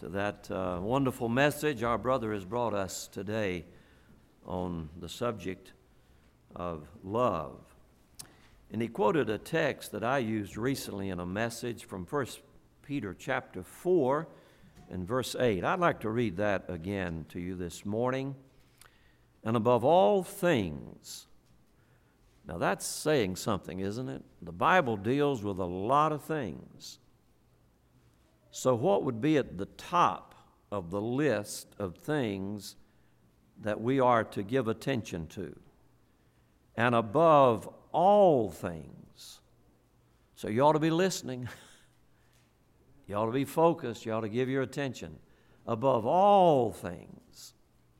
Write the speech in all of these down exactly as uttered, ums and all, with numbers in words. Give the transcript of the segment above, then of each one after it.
to that uh, wonderful message our brother has brought us today on the subject of love. And he quoted a text that I used recently in a message from First Peter chapter four and verse eight. I'd like to read that again to you this morning. And above all things, now that's saying something, isn't it? The Bible deals with a lot of things. So what would be at the top of the list of things that we are to give attention to? And above all things. So you ought to be listening. You ought to be focused. You ought to give your attention. Above all things,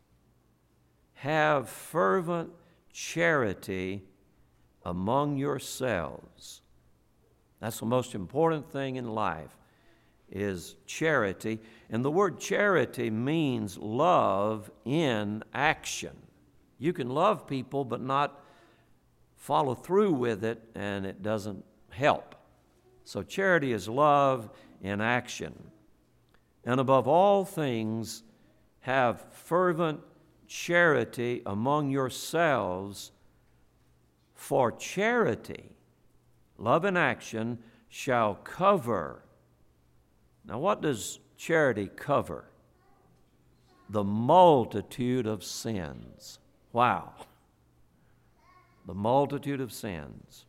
have fervent charity among yourselves. That's the most important thing in life, is charity. And the word charity means love in action. You can love people but not follow through with it, and it doesn't help. So charity is love in action. And above all things, have fervent charity among yourselves, for charity, love in action, shall cover. Now, what does charity cover? The multitude of sins. Wow. The multitude of sins.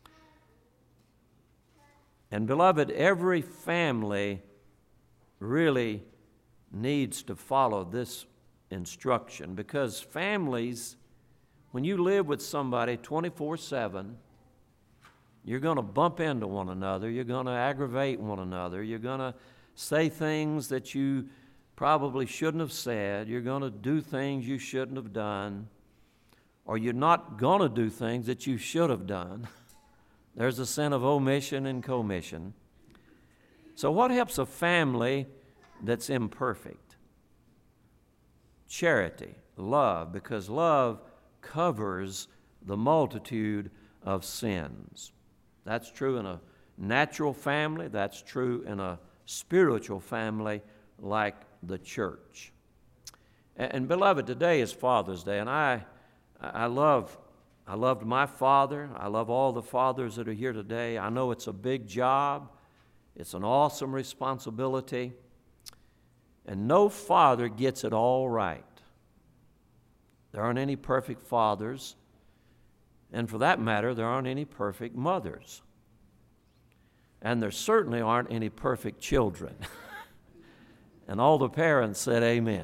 And beloved, every family really needs to follow this instruction, because families, when you live with somebody twenty-four seven, you're going to bump into one another. You're going to aggravate one another. You're going to say things that you probably shouldn't have said. You're going to do things you shouldn't have done. Or you're not going to do things that you should have done. There's a sin of omission and commission. So what helps a family that's imperfect? Charity, love, because love covers the multitude of sins. That's true in a natural family. That's true in a spiritual family like the church. And, and beloved, today is Father's Day, and I, I love, I loved my father. I love all the fathers that are here today. I know it's a big job. It's an awesome responsibility, and no father gets it all right. There aren't any perfect fathers. And for that matter, there aren't any perfect mothers. And there certainly aren't any perfect children. And all the parents said amen.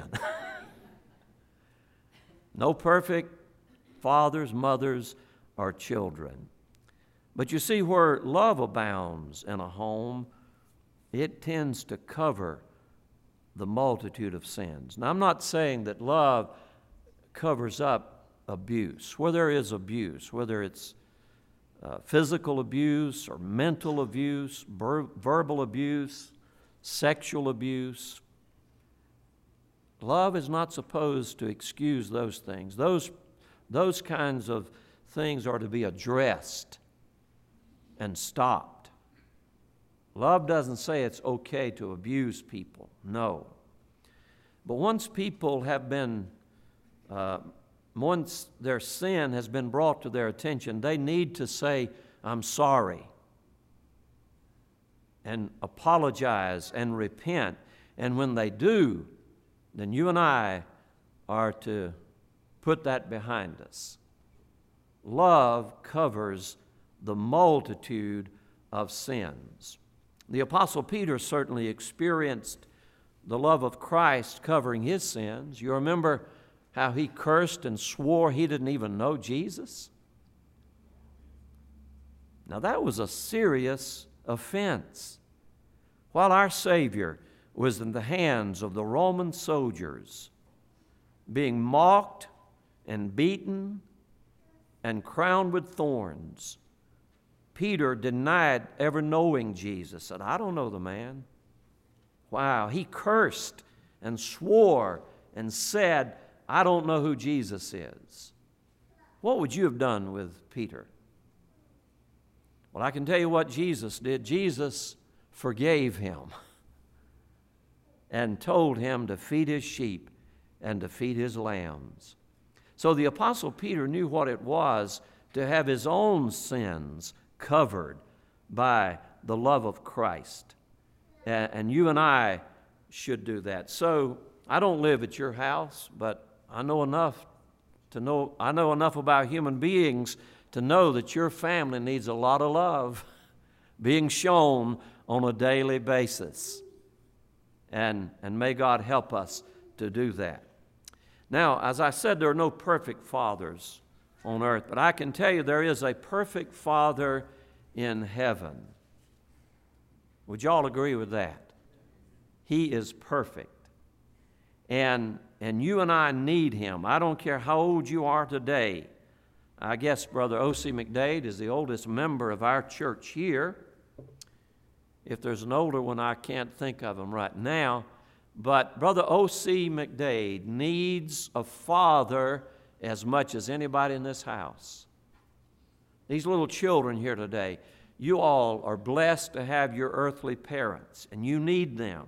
No perfect fathers, mothers, or children. But you see, where love abounds in a home, it tends to cover the multitude of sins. Now, I'm not saying that love covers up abuse. Where there is abuse, whether it's uh, physical abuse or mental abuse, ver- verbal abuse, sexual abuse, love is not supposed to excuse those things. Those, those kinds of things are to be addressed and stopped. Love doesn't say it's okay to abuse people. No. But once people have been uh, Once their sin has been brought to their attention, they need to say, I'm sorry, and apologize and repent. And when they do, then you and I are to put that behind us. Love covers the multitude of sins. The Apostle Peter certainly experienced the love of Christ covering his sins. You remember how he cursed and swore he didn't even know Jesus? Now that was a serious offense. While our Savior was in the hands of the Roman soldiers, being mocked and beaten and crowned with thorns, Peter denied ever knowing Jesus. Said, I don't know the man. Wow, he cursed and swore and said, I don't know who Jesus is. What would you have done with Peter? Well, I can tell you what Jesus did. Jesus forgave him. and told him to feed his sheep and to feed his lambs. So the Apostle Peter knew what it was to have his own sins covered by the love of Christ. And you and I should do that. So I don't live at your house, but I know enough to know, I know enough about human beings to know that your family needs a lot of love being shown on a daily basis. And, and may God help us to do that. Now, as I said, there are no perfect fathers on earth, but I can tell you there is a perfect Father in heaven. Would you all agree with that? He is perfect. And, and you and I need Him. I don't care how old you are today. I guess Brother O C McDade is the oldest member of our church here. If there's an older one, I can't think of him right now. But Brother O C McDade needs a father as much as anybody in this house. These little children here today, you all are blessed to have your earthly parents, and you need them.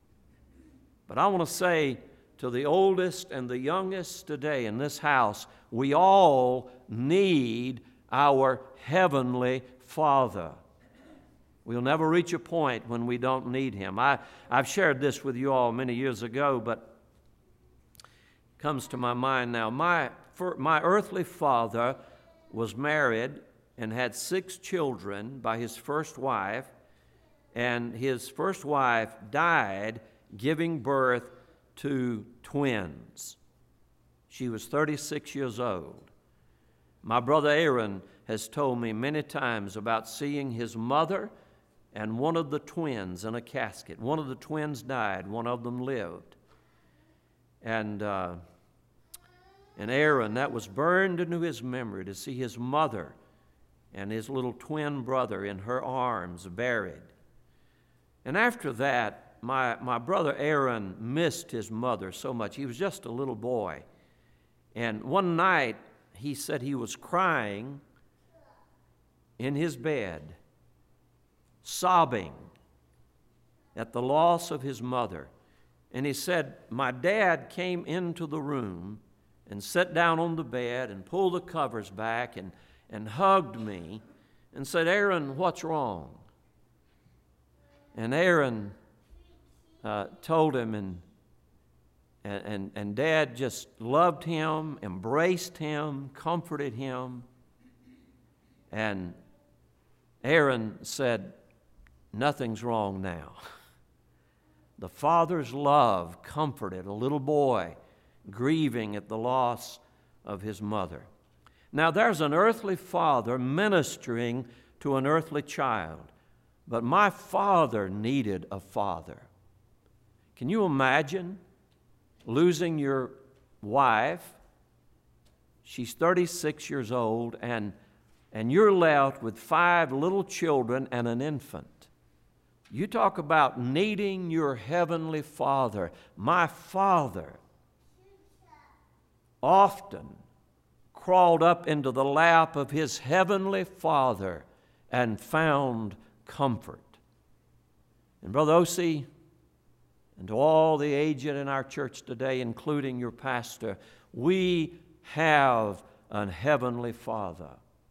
But I want to say to the oldest and the youngest today in this house, we all need our heavenly Father. We'll never reach a point when we don't need Him. I, I've shared this with you all many years ago, but it comes to my mind now. My, for, my earthly father was married and had six children by his first wife, and his first wife died giving birth to twins. She was thirty-six years old. My brother Aaron has told me many times about seeing his mother and one of the twins in a casket. One of the twins died, one of them lived. And, uh, and Aaron, that was burned into his memory to see his mother and his little twin brother in her arms buried. And after that, my, my brother Aaron missed his mother so much. He was just a little boy. And one night, he said he was crying in his bed, sobbing at the loss of his mother. And he said, my dad came into the room and sat down on the bed and pulled the covers back and, and hugged me and said, Aaron, what's wrong? And Aaron uh, told him, and, and, and Dad just loved him, embraced him, comforted him. And Aaron said, nothing's wrong now. The father's love comforted a little boy grieving at the loss of his mother. Now, there's an earthly father ministering to an earthly child, but my father needed a father. Can you imagine losing your wife? She's thirty-six years old, and, and you're left with five little children and an infant. You talk about needing your heavenly Father. My father often crawled up into the lap of his heavenly Father and found comfort. And Brother O C, and to all the aged in our church today, including your pastor, we have a heavenly Father.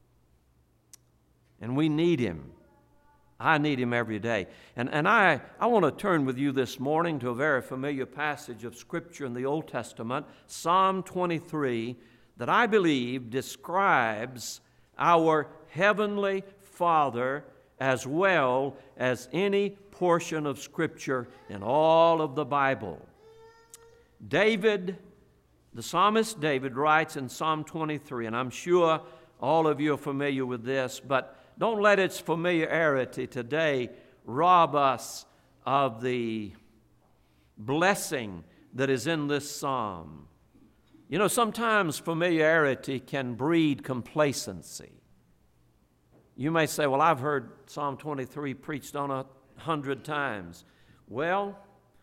And we need Him. I need Him every day. And, and I, I want to turn with you this morning to a very familiar passage of Scripture in the Old Testament, Psalm twenty-three, that I believe describes our heavenly Father as well as any portion of Scripture in all of the Bible. David, the psalmist David, writes in Psalm twenty-three, and I'm sure all of you are familiar with this, but don't let its familiarity today rob us of the blessing that is in this psalm. You know, sometimes familiarity can breed complacency. You may say, well, I've heard Psalm twenty-three preached on a hundred times. Well,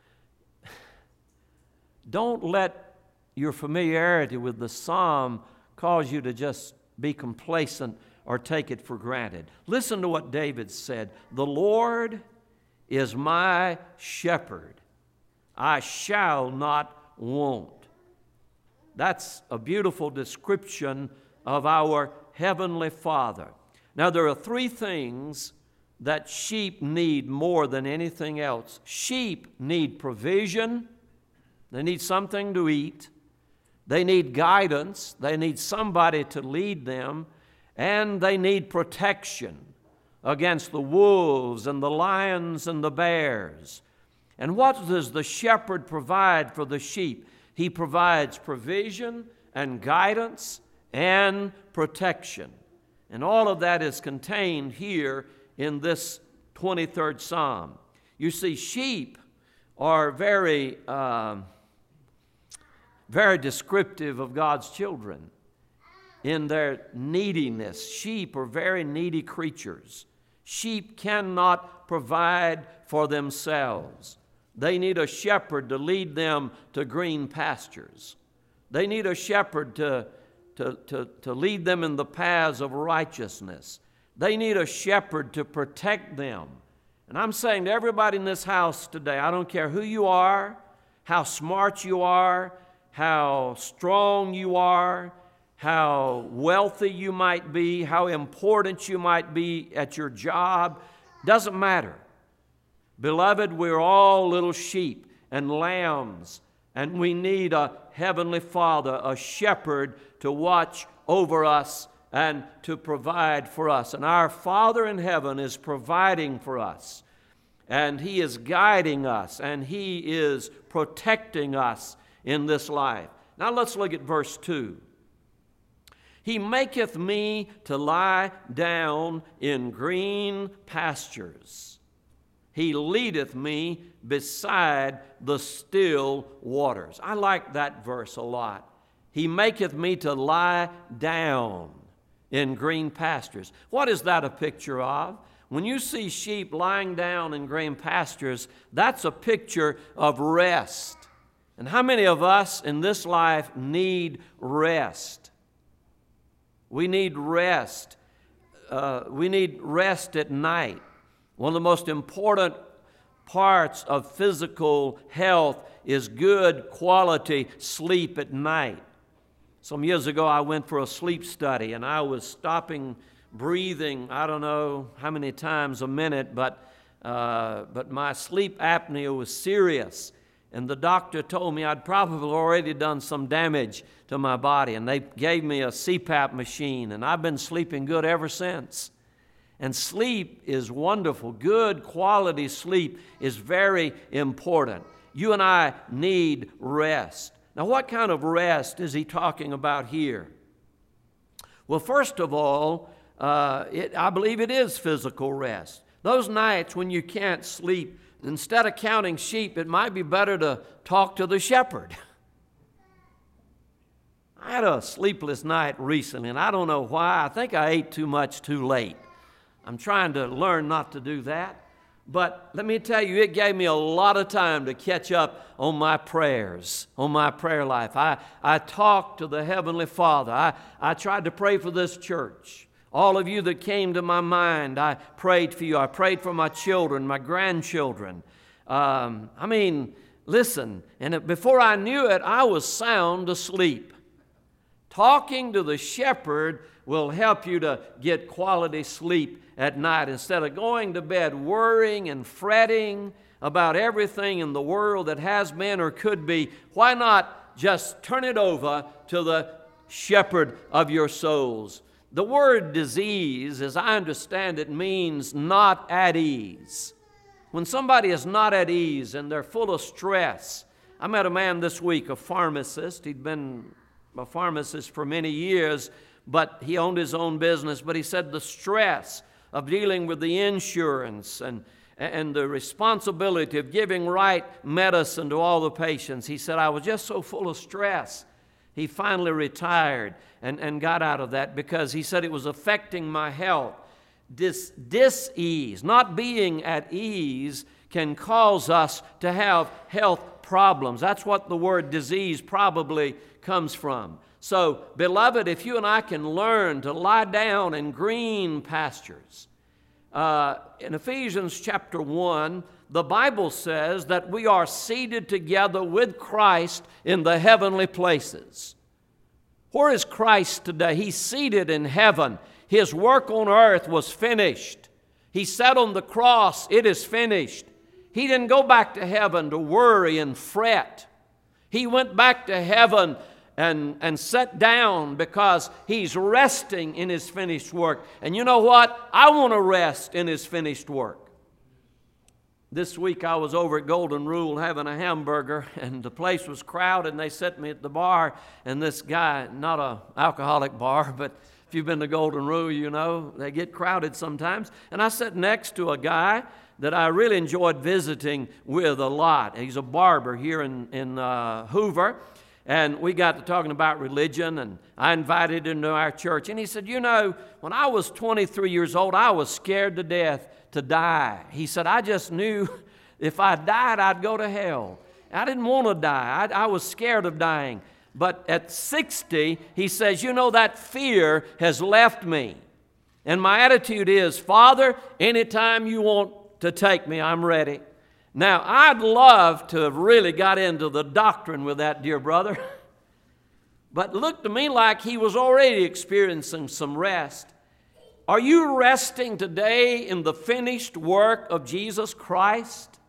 don't let your familiarity with the psalm cause you to just be complacent or take it for granted. Listen to what David said. The Lord is my shepherd. I shall not want. That's a beautiful description of our Heavenly Father. Now, there are three things that sheep need more than anything else. Sheep need provision. They need something to eat. They need guidance. They need somebody to lead them. And they need protection against the wolves and the lions and the bears. And what does the shepherd provide for the sheep? He provides provision and guidance and protection. And all of that is contained here in this twenty-third Psalm. You see, sheep are very, uh, very descriptive of God's children in their neediness. Sheep are very needy creatures. Sheep cannot provide for themselves. They need a shepherd to lead them to green pastures. They need a shepherd to, to, to, to lead them in the paths of righteousness. They need a shepherd to protect them. And I'm saying to everybody in this house today, I don't care who you are, how smart you are, how strong you are, how wealthy you might be, how important you might be at your job, doesn't matter. Beloved, we're all little sheep and lambs, and we need a Heavenly Father, a shepherd to watch over us and to provide for us. And our Father in heaven is providing for us, and He is guiding us, and He is protecting us in this life. Now let's look at verse two. He maketh me to lie down in green pastures. He leadeth me beside the still waters. I like that verse a lot. He maketh me to lie down in green pastures. What is that a picture of? When you see sheep lying down in green pastures, that's a picture of rest. And how many of us in this life need rest? We need rest. Uh, we need rest at night. One of the most important parts of physical health is good quality sleep at night. Some years ago, I went for a sleep study, and I was stopping breathing, I don't know how many times a minute, but, uh, but my sleep apnea was serious. And the doctor told me I'd probably already done some damage to my body, and they gave me a C PAP machine, and I've been sleeping good ever since. And sleep is wonderful. Good quality sleep is very important. You and I need rest. Now, what kind of rest is he talking about here? Well, first of all, uh, it, I believe it is physical rest. Those nights when you can't sleep, instead of counting sheep, it might be better to talk to the shepherd. I had a sleepless night recently, and I don't know why. I think I ate too much too late. I'm trying to learn not to do that. But let me tell you, it gave me a lot of time to catch up on my prayers, on my prayer life. I, I talked to the Heavenly Father. I, I tried to pray for this church. All of you that came to my mind, I prayed for you. I prayed for my children, my grandchildren. Um, I mean, listen, and before I knew it, I was sound asleep. Talking to the shepherd will help you to get quality sleep at night instead of going to bed worrying and fretting about everything in the world that has been or could be. Why not just turn it over to the shepherd of your souls? The word disease, as I understand it, means not at ease. When somebody is not at ease and they're full of stress. I met a man this week, a pharmacist. He'd been a pharmacist for many years, but he owned his own business. But he said the stress of dealing with the insurance and, and the responsibility of giving right medicine to all the patients. He said, I was just so full of stress. He finally retired and, and got out of that because he said it was affecting my health. Dis, dis-ease, not being at ease, can cause us to have health problems. That's what the word disease probably comes from. So, beloved, if you and I can learn to lie down in green pastures. Uh, in Ephesians chapter one, the Bible says that we are seated together with Christ in the heavenly places. Where is Christ today? He's seated in heaven. His work on earth was finished. He said on the cross, it is finished. He didn't go back to heaven to worry and fret. He went back to heaven and, and sat down because He's resting in His finished work. And you know what? I want to rest in His finished work. This week I was over at Golden Rule having a hamburger, and the place was crowded, and they set me at the bar, and this guy, not an alcoholic bar, but if you've been to Golden Rule, you know, they get crowded sometimes. And I sat next to a guy that I really enjoyed visiting with a lot. He's a barber here in, in uh, Hoover, and we got to talking about religion, and I invited him to our church. And he said, you know, when I was twenty-three years old, I was scared to death to die. He said, I just knew if I died, I'd go to hell. I didn't want to die. I, I was scared of dying. But at sixty, he says, you know, that fear has left me. And my attitude is, Father, anytime you want to take me, I'm ready. Now, I'd love to have really got into the doctrine with that dear brother. But it looked to me like he was already experiencing some rest. Are you resting today in the finished work of Jesus Christ?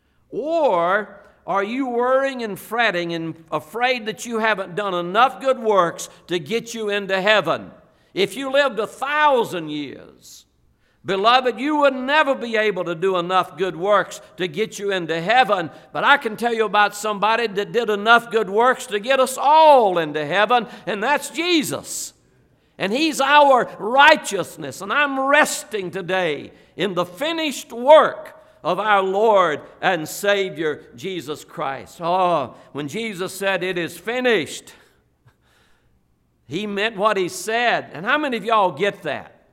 Or are you worrying and fretting and afraid that you haven't done enough good works to get you into heaven? If you lived a thousand years, beloved, you would never be able to do enough good works to get you into heaven. But I can tell you about somebody that did enough good works to get us all into heaven, and that's Jesus. And He's our righteousness. And I'm resting today in the finished work of our Lord and Savior, Jesus Christ. Oh, when Jesus said, it is finished, He meant what He said. And how many of y'all get that?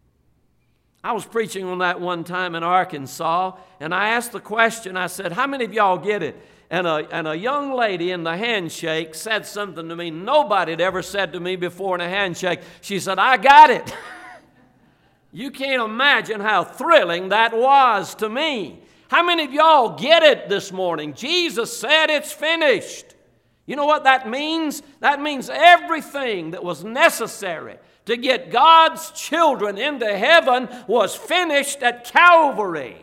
I was preaching on that one time in Arkansas, and I asked the question, I said, how many of y'all get it? And a, and a young lady in the handshake said something to me nobody had ever said to me before in a handshake. She said, I got it. You can't imagine how thrilling that was to me. How many of y'all get it this morning? Jesus said it's finished. You know what that means? That means everything that was necessary to get God's children into heaven was finished at Calvary.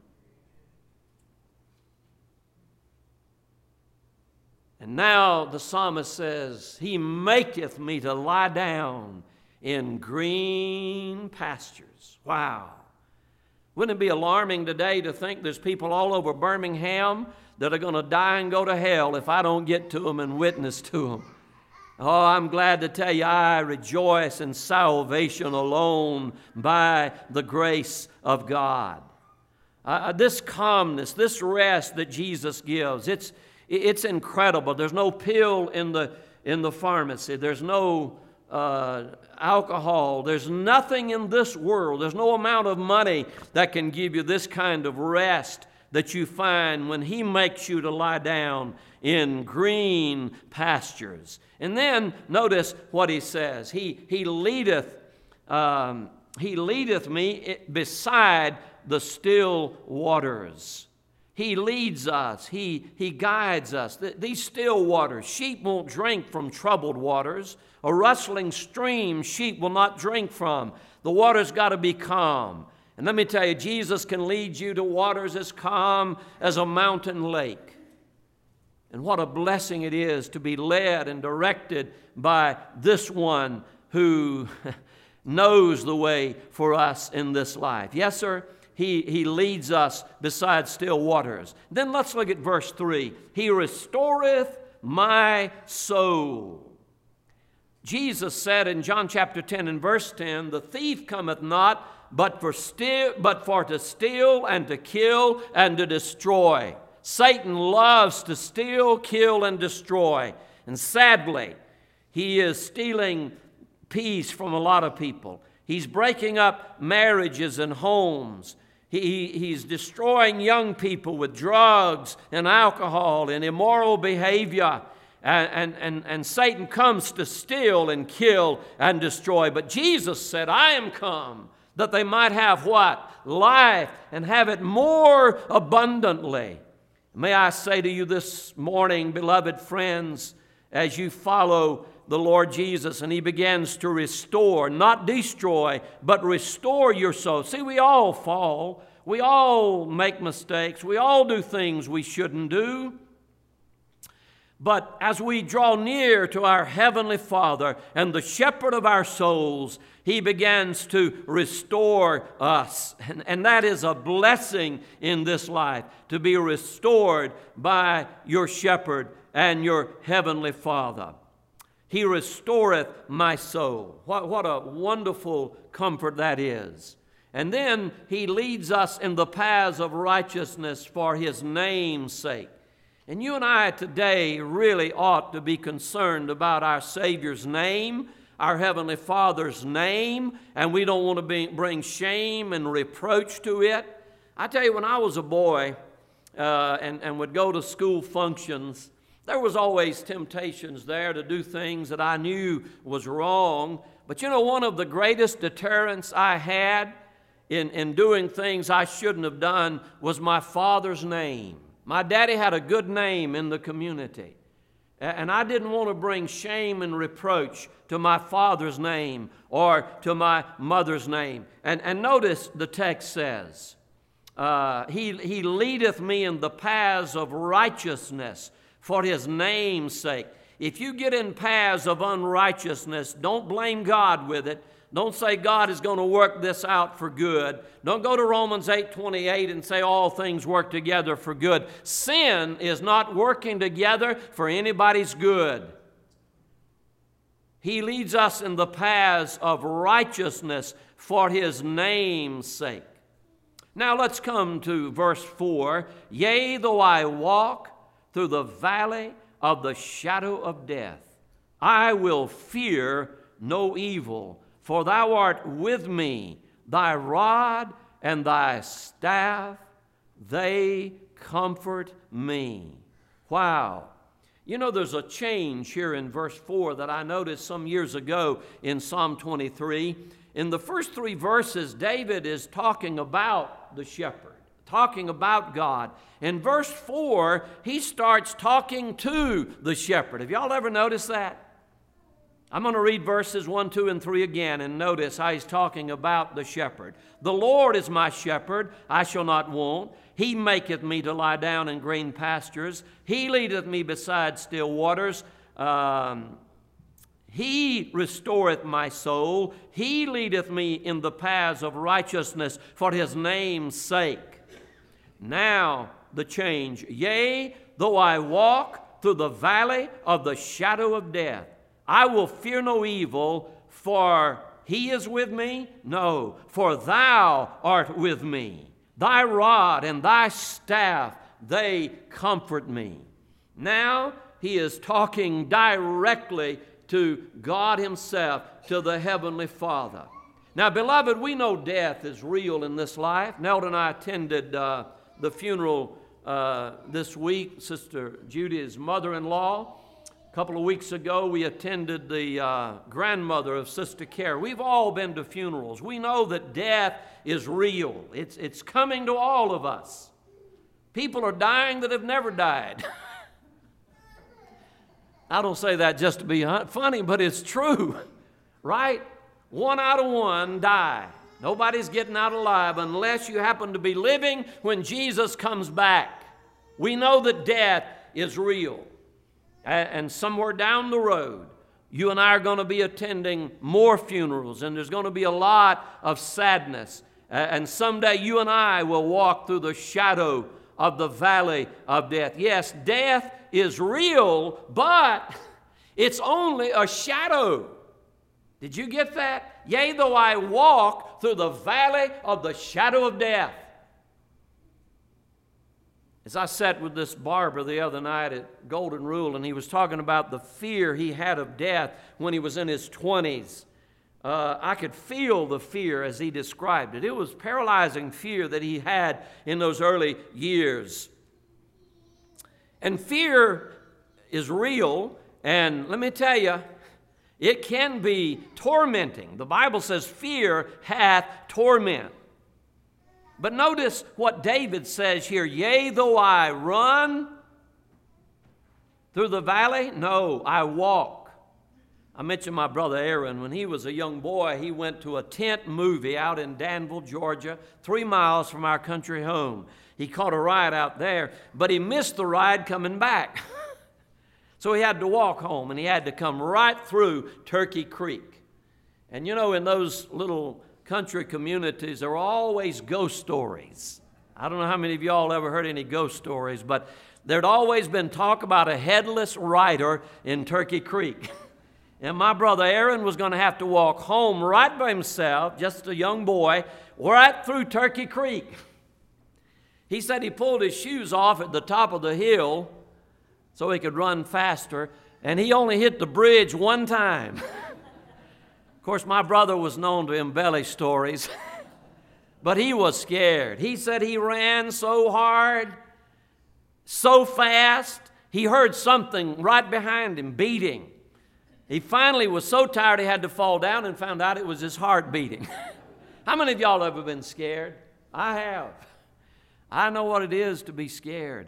And now the psalmist says, He maketh me to lie down in green pastures. Wow. Wouldn't it be alarming today to think there's people all over Birmingham that are going to die and go to hell if I don't get to them and witness to them? Oh, I'm glad to tell you, I rejoice in salvation alone by the grace of God. Uh, this calmness, this rest that Jesus gives, it's It's incredible. There's no pill in the in the pharmacy. There's no uh, alcohol. There's nothing in this world. There's no amount of money that can give you this kind of rest that you find when He makes you to lie down in green pastures. And then notice what He says. He He leadeth um, He leadeth me beside the still waters. He leads us. He, he guides us. These still waters, sheep won't drink from troubled waters. A rustling stream, sheep will not drink from. The water's got to be calm. And let me tell you, Jesus can lead you to waters as calm as a mountain lake. And what a blessing it is to be led and directed by this one who knows the way for us in this life. Yes, sir? He, he leads us beside still waters. Then let's look at verse three. He restoreth my soul. Jesus said in John chapter ten and verse ten, the thief cometh not but for, steal, but for to steal and to kill and to destroy. Satan loves to steal, kill, and destroy. And sadly, he is stealing peace from a lot of people. He's breaking up marriages and homes. He, he's destroying young people with drugs and alcohol and immoral behavior. And, and, and, and Satan comes to steal and kill and destroy. But Jesus said, I am come that they might have what? Life, and have it more abundantly. May I say to you this morning, beloved friends, as you follow the Lord Jesus and He begins to restore, not destroy, but restore your soul. See, we all fall. We all make mistakes. We all do things we shouldn't do. But as we draw near to our Heavenly Father and the Shepherd of our souls, He begins to restore us. And, and that is a blessing in this life, to be restored by your Shepherd and your Heavenly Father. He restoreth my soul. What, what a wonderful comfort that is. And then He leads us in the paths of righteousness for His name's sake. And you and I today really ought to be concerned about our Savior's name, our Heavenly Father's name, and we don't want to be, bring shame and reproach to it. I tell you, when I was a boy uh, and, and would go to school functions, there was always temptations there to do things that I knew was wrong. But you know, one of the greatest deterrents I had in, in doing things I shouldn't have done was my father's name. My daddy had a good name in the community, and I didn't want to bring shame and reproach to my father's name or to my mother's name. And, and notice the text says, uh, he, he leadeth me in the paths of righteousness for His name's sake. If you get in paths of unrighteousness, don't blame God with it. Don't say God is going to work this out for good. Don't go to Romans eight twenty-eight and say all things work together for good. Sin is not working together for anybody's good. He leads us in the paths of righteousness for His name's sake. Now let's come to verse four. Yea, though I walk through the valley of the shadow of death, I will fear no evil. For Thou art with me, Thy rod and Thy staff, they comfort me. Wow. You know, there's a change here in verse four that I noticed some years ago in Psalm twenty-three. In the first three verses, David is talking about the shepherd, talking about God. In verse four, he starts talking to the shepherd. Have y'all ever noticed that? I'm going to read verses one, two, and three again, and notice how he's talking about the shepherd. The Lord is my shepherd, I shall not want. He maketh me to lie down in green pastures. He leadeth me beside still waters. Um, he restoreth my soul. He leadeth me in the paths of righteousness for His name's sake. Now the change. Yea, though I walk through the valley of the shadow of death, I will fear no evil, for He is with me? No, for Thou art with me. Thy rod and Thy staff, they comfort me. Now he is talking directly to God Himself, to the Heavenly Father. Now, beloved, we know death is real in this life. Neld and I attended uh, the funeral uh, this week, Sister Judy's mother-in-law. A couple of weeks ago, we attended the uh, grandmother of Sister Carrie. We've all been to funerals. We know that death is real. It's, it's coming to all of us. People are dying that have never died. I don't say that just to be funny, but it's true, right? One out of one die. Nobody's getting out alive unless you happen to be living when Jesus comes back. We know that death is real. And somewhere down the road, you and I are going to be attending more funerals, and there's going to be a lot of sadness. And someday you and I will walk through the shadow of the valley of death. Yes, death is real, but it's only a shadow. Did you get that? Yea, though I walk through the valley of the shadow of death. As I sat with this barber the other night at Golden Rule, and he was talking about the fear he had of death when he was in his twenties. Uh, I could feel the fear as he described it. It was paralyzing fear that he had in those early years. And fear is real, and let me tell you, It can be tormenting. The Bible says fear hath torment. But notice what David says here. Yea, though I run through the valley, no, I walk. I mentioned my brother Aaron. When he was a young boy, he went to a tent movie out in Danville, Georgia, three miles from our country home. He caught a ride out there, but he missed the ride coming back. So he had to walk home, and he had to come right through Turkey Creek. And you know, in those little country communities, there are always ghost stories. I don't know how many of y'all ever heard any ghost stories, but there'd always been talk about a headless rider in Turkey Creek. And my brother Aaron was going to have to walk home right by himself, just a young boy, right through Turkey Creek. He said he pulled his shoes off at the top of the hill so he could run faster, and he only hit the bridge one time. Of course, my brother was known to embellish stories, but he was scared. He said he ran so hard, so fast, he heard something right behind him beating. He finally was so tired he had to fall down and found out it was his heart beating. How many of y'all ever been scared? I have. I know what it is to be scared.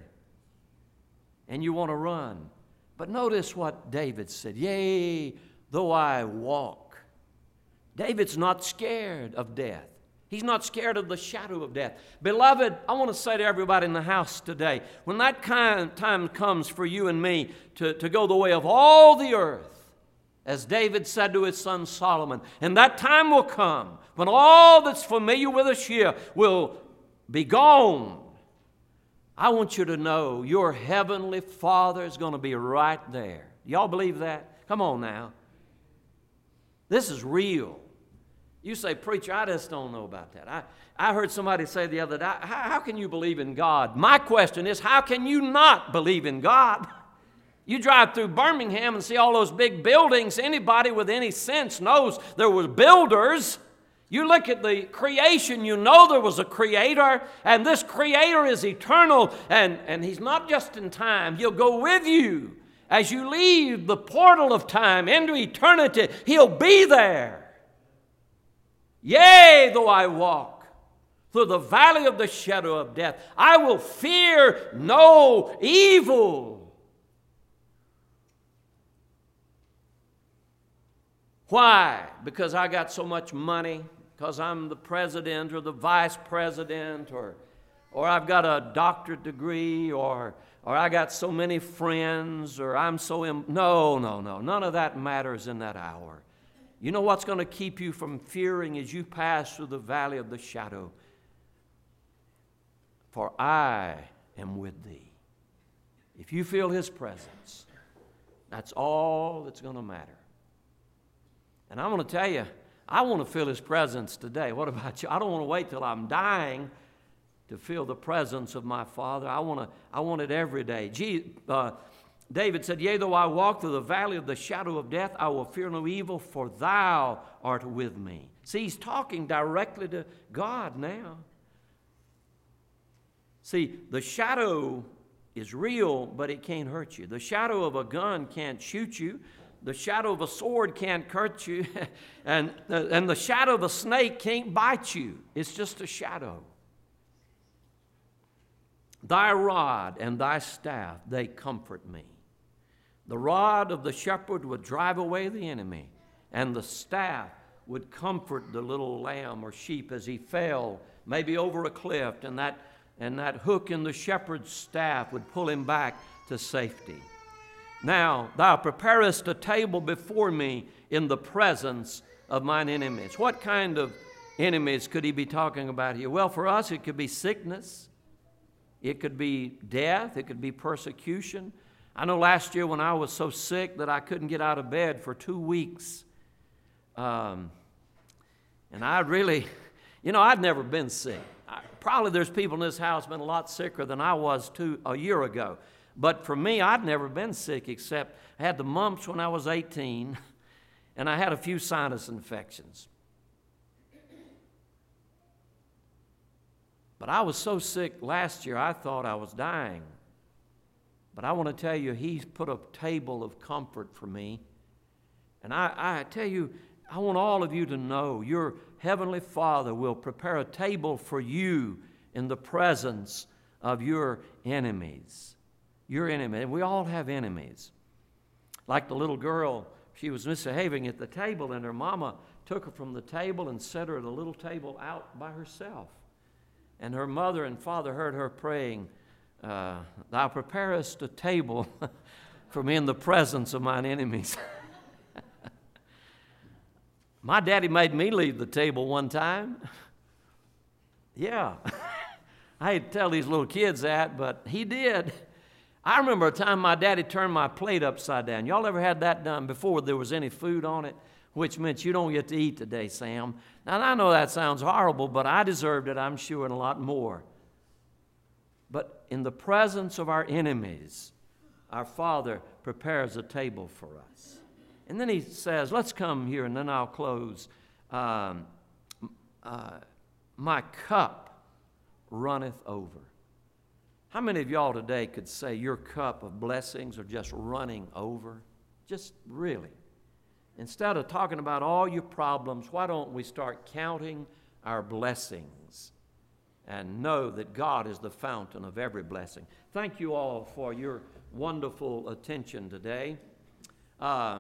And you want to run. But notice what David said. Yea, though I walk. David's not scared of death. He's not scared of the shadow of death. Beloved, I want to say to everybody in the house today, when that kind time comes for you and me to, to go the way of all the earth, as David said to his son Solomon, and that time will come when all that's familiar with us here will be gone. I want you to know your heavenly Father is going to be right there. Y'all believe that? Come on now. This is real. You say, preacher, I just don't know about that. I, I heard somebody say the other day, how, how can you believe in God? My question is, how can you not believe in God? You drive through Birmingham and see all those big buildings. Anybody with any sense knows there were builders. You look at the creation, you know there was a creator, and this creator is eternal, and, and he's not just in time. He'll go with you as you leave the portal of time into eternity. He'll be there. Yea, though I walk through the valley of the shadow of death, I will fear no evil. Why? Because I got so much money, because I'm the president or the vice president, or or I've got a doctorate degree, or or I got so many friends, or I'm so... Im- no, no, no. None of that matters in that hour. You know what's going to keep you from fearing as you pass through the valley of the shadow? For I am with thee. If you feel His presence, that's all that's going to matter. And I want to tell you, I want to feel His presence today. What about you? I don't want to wait till I'm dying to feel the presence of my Father. I want to. I want it every day. Gee, uh, David said, yea, though I walk through the valley of the shadow of death, I will fear no evil, for thou art with me. See, he's talking directly to God now. See, the shadow is real, but it can't hurt you. The shadow of a gun can't shoot you. The shadow of a sword can't hurt you. and, and the shadow of a snake can't bite you. It's just a shadow. Thy rod and thy staff, they comfort me. The rod of the shepherd would drive away the enemy, and the staff would comfort the little lamb or sheep as he fell, maybe over a cliff, and that, and that hook in the shepherd's staff would pull him back to safety. Now, thou preparest a table before me in the presence of mine enemies. What kind of enemies could he be talking about here? Well, for us, it could be sickness. It could be death. It could be persecution. I know last year when I was so sick that I couldn't get out of bed for two weeks. Um, and I really, you know, I'd never been sick. I, probably there's people in this house been a lot sicker than I was two, a year ago. But for me, I'd never been sick except I had the mumps when I was eighteen, and I had a few sinus infections. But I was so sick last year, I thought I was dying. But I want to tell you, He's put a table of comfort for me. And I, I tell you, I want all of you to know your Heavenly Father will prepare a table for you in the presence of your enemies. Your enemy. And we all have enemies. Like the little girl, she was misbehaving at the table, and her mama took her from the table and set her at a little table out by herself. And her mother and father heard her praying, uh, Thou preparest a table for me in the presence of mine enemies. My daddy made me leave the table one time. Yeah. I hate to tell these little kids that, but he did. I remember a time my daddy turned my plate upside down. Y'all ever had that done before there was any food on it? Which meant you don't get to eat today, Sam. Now, I know that sounds horrible, but I deserved it, I'm sure, and a lot more. But in the presence of our enemies, our Father prepares a table for us. And then he says, let's come here, and then I'll close. Um, uh, my cup runneth over. How many of y'all today could say your cup of blessings are just running over? Just really. Instead of talking about all your problems, why don't we start counting our blessings and know that God is the fountain of every blessing? Thank you all for your wonderful attention today. Uh,